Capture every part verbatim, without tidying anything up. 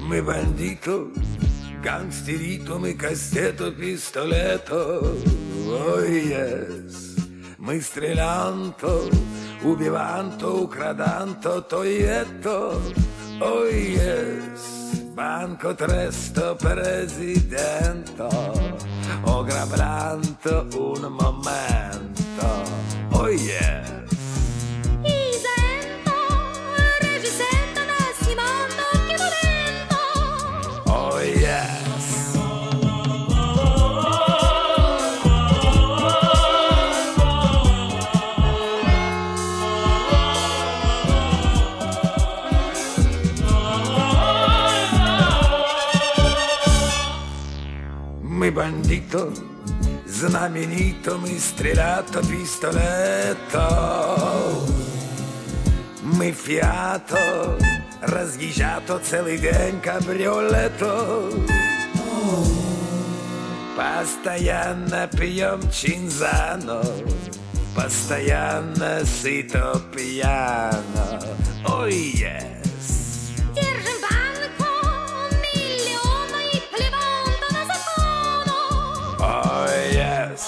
Мы бандито, гангстерито, мы кастето, пистолето. Ой, yes. Мы стрелянто, убиванто, украданто, тоието. Ой, yes. Banco tresto presidente, o grabranto un momento. Oh yes. Isento, regisento, nascimento, che momento. Oh yes. Мы бандито, знаменито, мы стрелято, пистолето. Мы фиато, разъезжато целый день кабриолето. Постоянно пьем чинзано, постоянно сыто пьяно. Ой, yes. Держим банку, миллиона и плеванто на закону. Oh yes.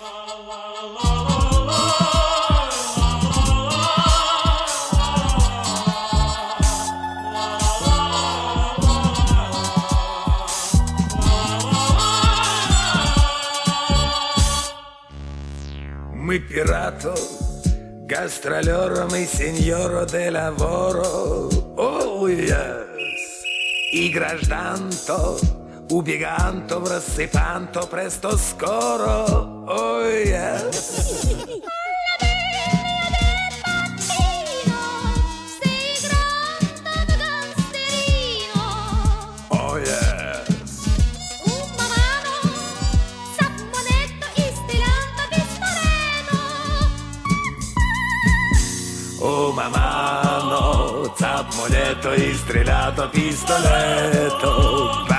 Мы пирато, гастролеро, мы сеньоро де лаворо. Oh yes. И гражданто, убеганто, рассыпанто, престо скоро. Oh yes. Oh yes. Una mano, saponetto, istilanto, pistoletto. Oh mamma, no, zappoletto, istrilato, pistoletto.